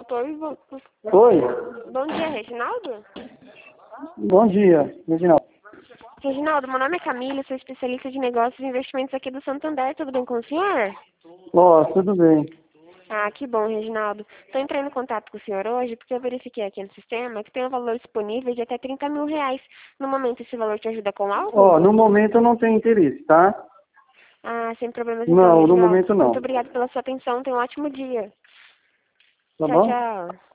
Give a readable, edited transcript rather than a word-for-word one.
Oi, Oi, bom dia, Reginaldo? bom dia, Reginaldo. Reginaldo, meu nome é Camila, sou especialista de negócios e investimentos aqui do Santander, tudo bem com o senhor? Ó, tudo bem. Ah, que bom, Reginaldo. Estou entrando em contato com o senhor hoje porque eu verifiquei aqui no sistema que tem um valor disponível de até R$ 30.000. No momento, esse valor te ajuda com algo? Ó, no momento eu não tenho interesse, tá? Ah, sem problemas então, Não, no Reginaldo. momento Muito não. obrigada pela sua atenção, tenha um ótimo dia. Tá Tchau, bom? tchau.